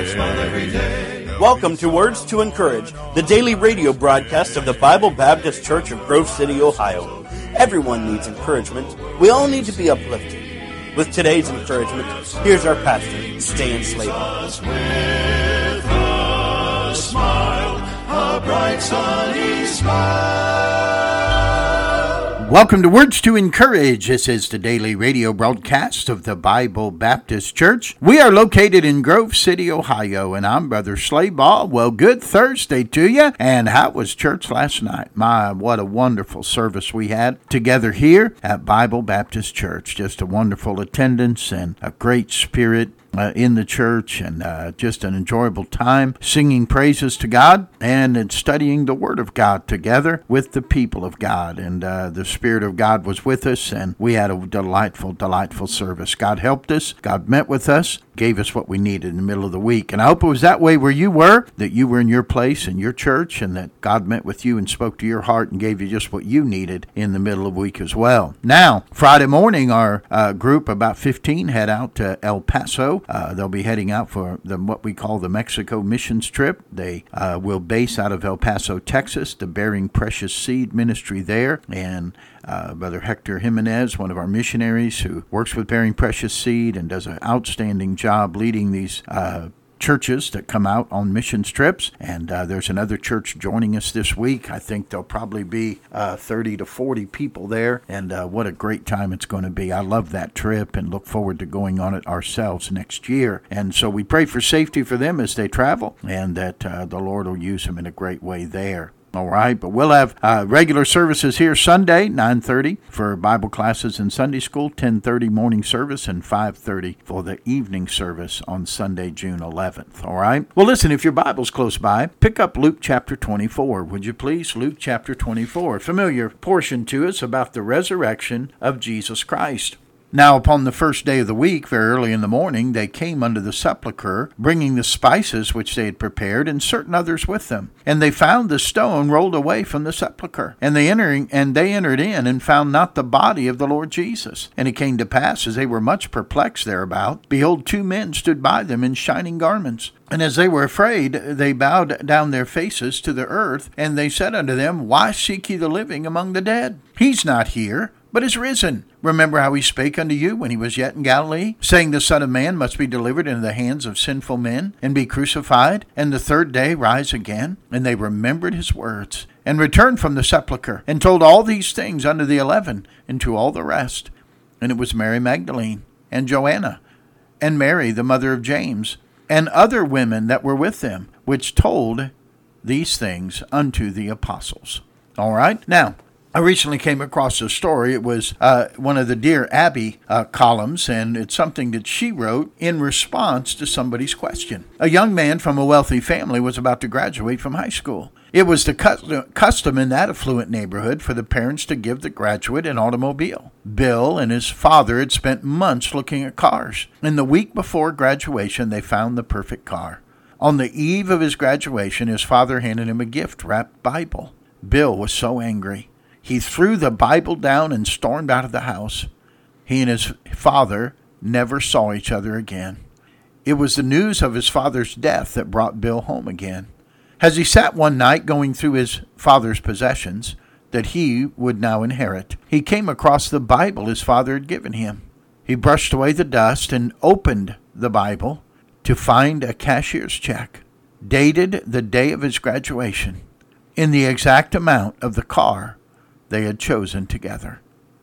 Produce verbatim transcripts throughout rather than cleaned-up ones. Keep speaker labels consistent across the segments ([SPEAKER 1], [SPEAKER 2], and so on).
[SPEAKER 1] smile every day.
[SPEAKER 2] Welcome to Words to Encourage, the daily radio broadcast of the Bible Baptist Church of Grove City, Ohio. Everyone needs encouragement. We all need to be uplifted. With today's encouragement, here's our pastor, Stan Slater.
[SPEAKER 1] With a smile, a bright sunny smile.
[SPEAKER 3] Welcome to Words to Encourage. This is the daily radio broadcast of the Bible Baptist Church. We are located in Grove City, Ohio, and I'm Brother Slayball. Well, good Thursday to you. And how was church last night? My, what a wonderful service we had together here at Bible Baptist Church. Just a wonderful attendance and a great spirit Uh, in the church, and uh, just an enjoyable time singing praises to God and, and studying the Word of God together with the people of God. And uh, the Spirit of God was with us, and we had a delightful, delightful service. God helped us. God met with us, gave us what we needed in the middle of the week. And I hope it was that way where you were, that you were in your place in your church, and that God met with you and spoke to your heart and gave you just what you needed in the middle of the week as well. Now, Friday morning, our uh, group, about fifteen, head out to El Paso. Uh, they'll be heading out for the, what we call the Mexico missions trip. They uh, will base out of El Paso, Texas, the Bearing Precious Seed ministry there. And uh, Brother Hector Jimenez, one of our missionaries who works with Bearing Precious Seed and does an outstanding job leading these uh churches that come out on missions trips, and uh, there's another church joining us this week. I think there'll probably be uh, thirty to forty people there, and uh, what a great time it's going to be. I love that trip and look forward to going on it ourselves next year. And so we pray for safety for them as they travel, and that uh, the Lord will use them in a great way there. All right, but we'll have uh, regular services here Sunday, nine thirty for Bible classes in Sunday school, ten thirty morning service, and five thirty for the evening service on Sunday, June eleventh. All right? Well, listen, if your Bible's close by, pick up Luke chapter twenty-four, would you please? Luke chapter twenty-four, familiar portion to us about the resurrection of Jesus Christ. Now, upon the first day of the week, very early in the morning, they came unto the sepulchre, bringing the spices which they had prepared, and certain others with them. And they found the stone rolled away from the sepulchre. And they entering, and they entered in, and found not the body of the Lord Jesus. And it came to pass, as they were much perplexed thereabout, behold, two men stood by them in shining garments. And as they were afraid, they bowed down their faces to the earth, and they said unto them, Why seek ye the living among the dead? He's not here, but is risen. Remember how he spake unto you when he was yet in Galilee, saying, The Son of Man must be delivered into the hands of sinful men, and be crucified, and the third day rise again. And they remembered his words, and returned from the sepulchre, and told all these things unto the eleven, and to all the rest. And it was Mary Magdalene, and Joanna, and Mary the mother of James, and other women that were with them, which told these things unto the apostles. All right, now, I recently came across a story. It was uh, one of the Dear Abby uh, columns, and it's something that she wrote in response to somebody's question. A young man from a wealthy family was about to graduate from high school. It was the custom in that affluent neighborhood for the parents to give the graduate an automobile. Bill and his father had spent months looking at cars, and the week before graduation, they found the perfect car. On the eve of his graduation, his father handed him a gift-wrapped Bible. Bill was so angry. He threw the Bible down and stormed out of the house. He and his father never saw each other again. It was the news of his father's death that brought Bill home again. As he sat one night going through his father's possessions that he would now inherit, he came across the Bible his father had given him. He brushed away the dust and opened the Bible to find a cashier's check, dated the day of his graduation, in the exact amount of the car they had chosen together.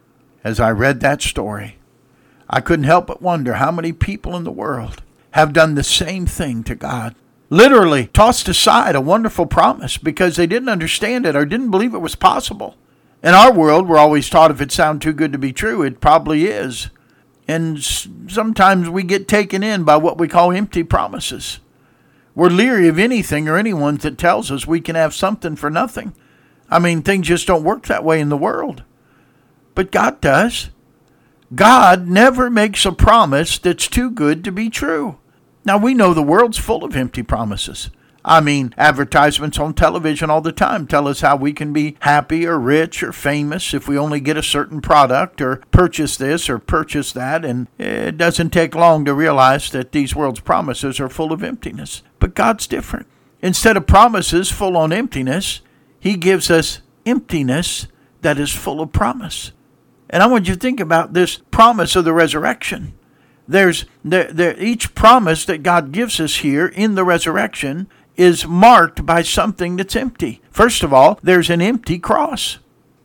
[SPEAKER 3] As I read that story, I couldn't help but wonder how many people in the world have done the same thing to God. Literally tossed aside a wonderful promise because they didn't understand it or didn't believe it was possible. In our world, we're always taught if it sounds too good to be true, it probably is. And sometimes we get taken in by what we call empty promises. We're leery of anything or anyone that tells us we can have something for nothing. I mean, things just don't work that way in the world. But God does. God never makes a promise that's too good to be true. Now, we know the world's full of empty promises. I mean, advertisements on television all the time tell us how we can be happy or rich or famous if we only get a certain product or purchase this or purchase that. And it doesn't take long to realize that these world's promises are full of emptiness. But God's different. Instead of promises full on emptiness, He gives us emptiness that is full of promise. And I want you to think about this promise of the resurrection. There's there, there, each promise that God gives us here in the resurrection is marked by something that's empty. First of all, there's an empty cross.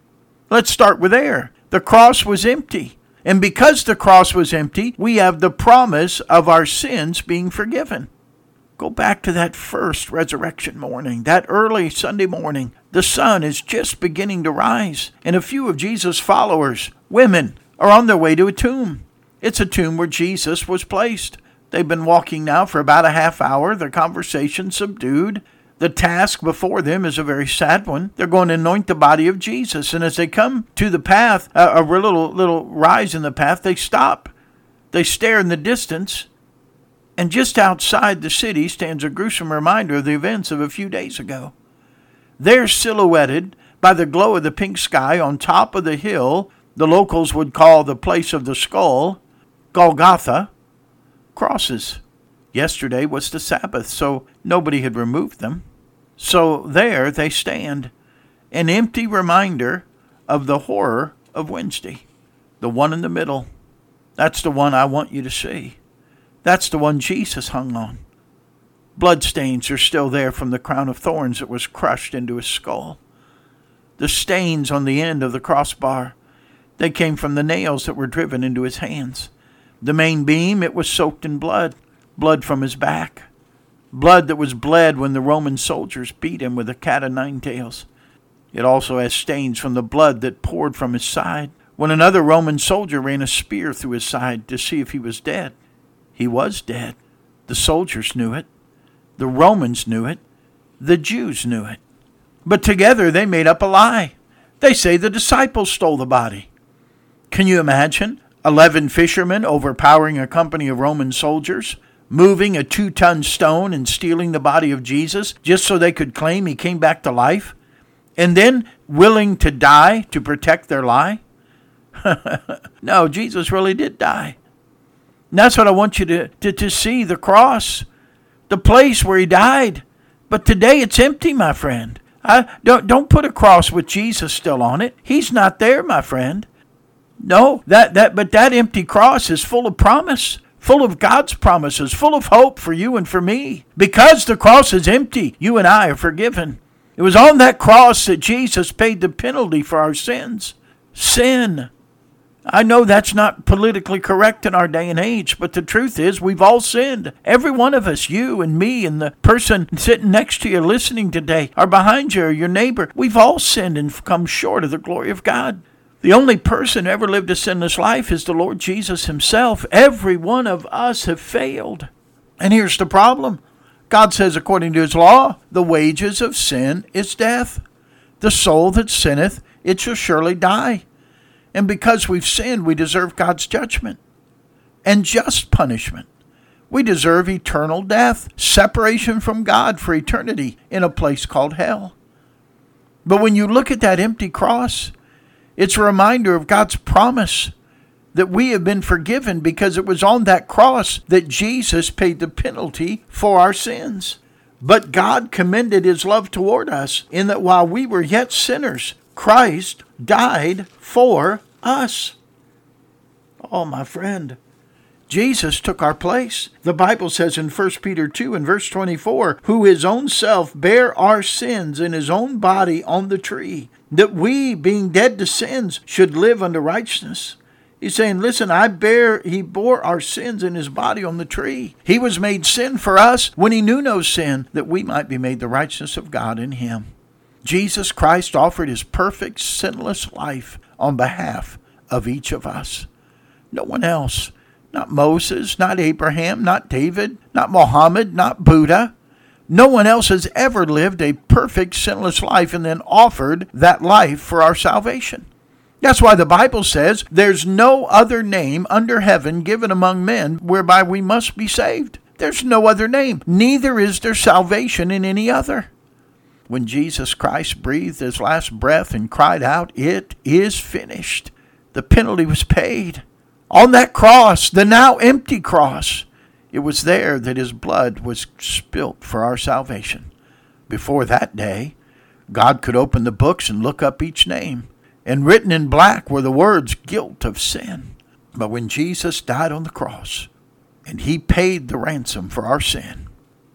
[SPEAKER 3] Let's start with there. The cross was empty. And because the cross was empty, we have the promise of our sins being forgiven. Go back to that first resurrection morning, that early Sunday morning. The sun is just beginning to rise, and a few of Jesus' followers, women, are on their way to a tomb. It's a tomb where Jesus was placed. They've been walking now for about a half hour, their conversation subdued. The task before them is a very sad one. They're going to anoint the body of Jesus, and as they come to the path, a, a little, little rise in the path, they stop. They stare in the distance. And just outside the city stands a gruesome reminder of the events of a few days ago. There, silhouetted by the glow of the pink sky on top of the hill the locals would call the place of the skull, Golgotha, crosses. Yesterday was the Sabbath, so nobody had removed them. So there they stand, an empty reminder of the horror of Wednesday, the one in the middle. That's the one I want you to see. That's the one Jesus hung on. Bloodstains are still there from the crown of thorns that was crushed into his skull. The stains on the end of the crossbar, they came from the nails that were driven into his hands. The main beam, it was soaked in blood, blood from his back. Blood that was bled when the Roman soldiers beat him with a cat o' nine tails. It also has stains from the blood that poured from his side when another Roman soldier ran a spear through his side to see if he was dead. He was dead. The soldiers knew it. The Romans knew it. The Jews knew it. But together they made up a lie. They say the disciples stole the body. Can you imagine? Eleven fishermen overpowering a company of Roman soldiers, moving a two-ton stone and stealing the body of Jesus just so they could claim he came back to life, and then willing to die to protect their lie? No, Jesus really did die. And that's what I want you to, to, to see, the cross, the place where he died. But today it's empty, my friend. I, don't, don't put a cross with Jesus still on it. He's not there, my friend. No, that, that but that empty cross is full of promise, full of God's promises, full of hope for you and for me. Because the cross is empty, you and I are forgiven. It was on that cross that Jesus paid the penalty for our sins. Sin. I know that's not politically correct in our day and age, but the truth is we've all sinned. Every one of us, you and me and the person sitting next to you listening today, or behind you or your neighbor, we've all sinned and come short of the glory of God. The only person who ever lived a sinless life is the Lord Jesus himself. Every one of us have failed. And here's the problem. God says, according to his law, the wages of sin is death. The soul that sinneth, it shall surely die. And because we've sinned, we deserve God's judgment and just punishment. We deserve eternal death, separation from God for eternity in a place called hell. But when you look at that empty cross, it's a reminder of God's promise that we have been forgiven because it was on that cross that Jesus paid the penalty for our sins. But God commended his love toward us in that while we were yet sinners, Christ died for us. Oh, my friend, Jesus took our place. The Bible says in First Peter two and verse twenty-four, who his own self bare our sins in his own body on the tree, that we, being dead to sins, should live unto righteousness. He's saying, listen, I bear, he bore our sins in his body on the tree. He was made sin for us when he knew no sin, that we might be made the righteousness of God in him. Jesus Christ offered his perfect, sinless life on behalf of each of us. No one else. Not Moses, not Abraham, not David, not Muhammad, not Buddha. No one else has ever lived a perfect, sinless life and then offered that life for our salvation. That's why the Bible says there's no other name under heaven given among men whereby we must be saved. There's no other name. Neither is there salvation in any other. When Jesus Christ breathed his last breath and cried out, "It is finished," the penalty was paid. On that cross, the now empty cross, it was there that his blood was spilt for our salvation. Before that day, God could open the books and look up each name, and written in black were the words, "Guilt of sin." But when Jesus died on the cross, and he paid the ransom for our sin,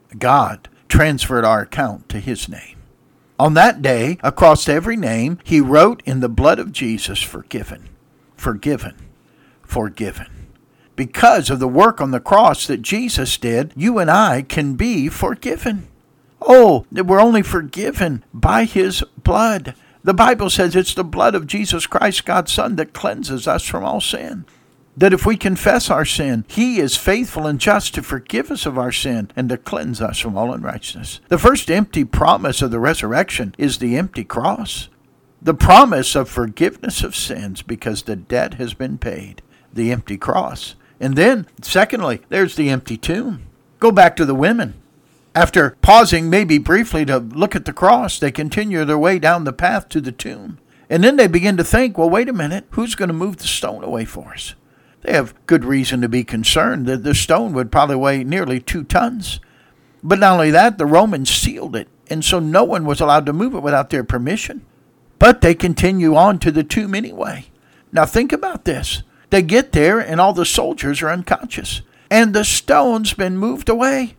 [SPEAKER 3] God transferred our account to his name. On that day, across every name, he wrote in the blood of Jesus, "Forgiven, forgiven, forgiven." Because of the work on the cross that Jesus did, you and I can be forgiven. Oh, that we're only forgiven by his blood. The Bible says it's the blood of Jesus Christ, God's Son, that cleanses us from all sin. That if we confess our sin, he is faithful and just to forgive us of our sin and to cleanse us from all unrighteousness. The first empty promise of the resurrection is the empty cross. The promise of forgiveness of sins because the debt has been paid. The empty cross. And then, secondly, there's the empty tomb. Go back to the women. After pausing maybe briefly to look at the cross, they continue their way down the path to the tomb. And then they begin to think, well, wait a minute, who's going to move the stone away for us? They have good reason to be concerned that the stone would probably weigh nearly two tons. But not only that, the Romans sealed it, and so no one was allowed to move it without their permission. But they continue on to the tomb anyway. Now think about this. They get there, and all the soldiers are unconscious, and the stone's been moved away.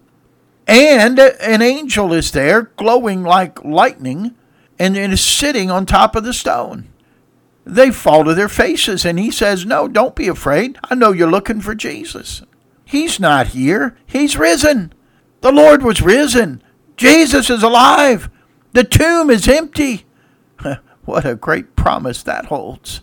[SPEAKER 3] And an angel is there, glowing like lightning, and is sitting on top of the stone. They fall to their faces, and he says, "No, don't be afraid. I know you're looking for Jesus. He's not here. He's risen. The Lord was risen. Jesus is alive. The tomb is empty." What a great promise that holds.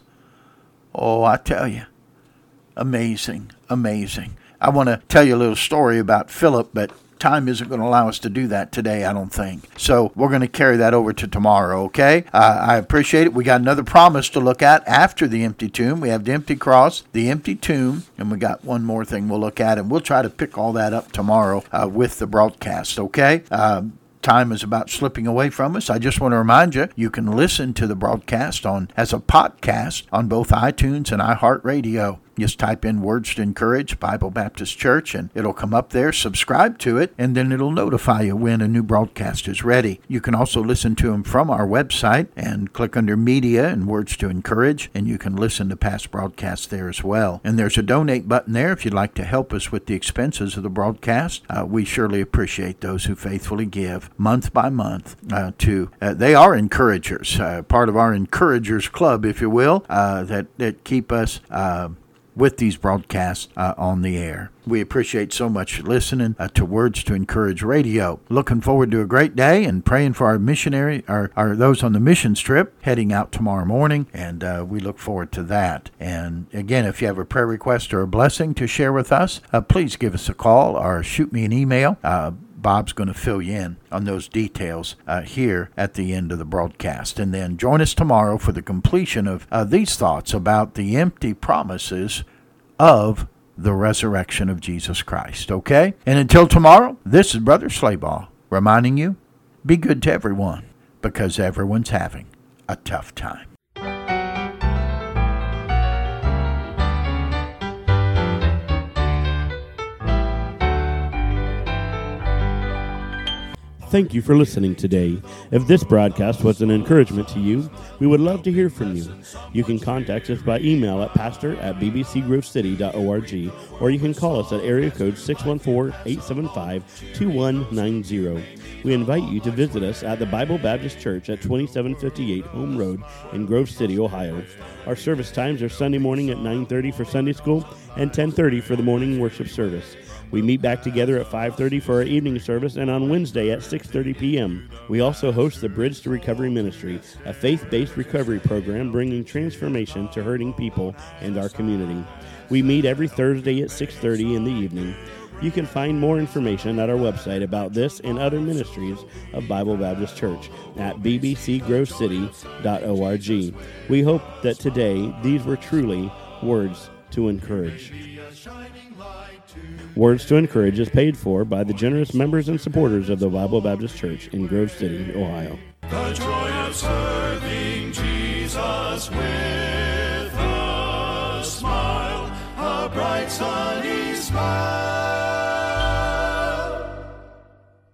[SPEAKER 3] Oh, I tell you, amazing, amazing. I want to tell you a little story about Philip, but time isn't going to allow us to do that today, I don't think. So we're going to carry that over to tomorrow, okay? Uh, I appreciate it. We got another promise to look at after the empty tomb. We have the empty cross, the empty tomb, and we got one more thing we'll look at, and we'll try to pick all that up tomorrow uh, with the broadcast, okay? Uh, Time is about slipping away from us. I just want to remind you, you can listen to the broadcast on as a podcast on both iTunes and iHeartRadio. Just type in Words to Encourage Bible Baptist Church, and it'll come up there. Subscribe to it, and then it'll notify you when a new broadcast is ready. You can also listen to them from our website and click under Media and Words to Encourage, and you can listen to past broadcasts there as well. And there's a donate button there if you'd like to help us with the expenses of the broadcast. Uh, we surely appreciate those who faithfully give month by month uh, to, uh, they are encouragers, uh, part of our Encouragers Club, if you will, uh, that, that keep us uh, with these broadcasts uh, on the air. We appreciate so much listening uh, to Words to Encourage Radio. Looking forward to a great day and praying for our missionary, our, our those on the mission trip heading out tomorrow morning, and uh, we look forward to that. And again, if you have a prayer request or a blessing to share with us, uh, please give us a call or shoot me an email. Uh, Bob's going to fill you in on those details uh, here at the end of the broadcast. And then join us tomorrow for the completion of uh, these thoughts about the empty promises of the resurrection of Jesus Christ, okay? And until tomorrow, this is Brother Slayball reminding you, be good to everyone, because everyone's having a tough time.
[SPEAKER 4] Thank you for listening today. If this broadcast was an encouragement to you, we would love to hear from you. You can contact us by email at pastor at b b c grove city dot org, or you can call us at area code six one four, eight seven five, two one nine zero. We invite you to visit us at the Bible Baptist Church at twenty-seven fifty-eight Home Road in Grove City, Ohio. Our service times are Sunday morning at nine thirty for Sunday school and ten thirty for the morning worship service. We meet back together at five thirty for our evening service and on Wednesday at six thirty p.m. We also host the Bridge to Recovery Ministry, a faith-based recovery program bringing transformation to hurting people and our community. We meet every Thursday at six thirty in the evening. You can find more information at our website about this and other ministries of Bible Baptist Church at b b c grove city dot org. We hope that today these were truly words to encourage.
[SPEAKER 1] Be a shining light to
[SPEAKER 4] Words to Encourage is paid for by the generous members and supporters of the Bible Baptist Church in Grove City, Ohio.
[SPEAKER 1] The joy of serving Jesus with a smile, a bright sunny smile.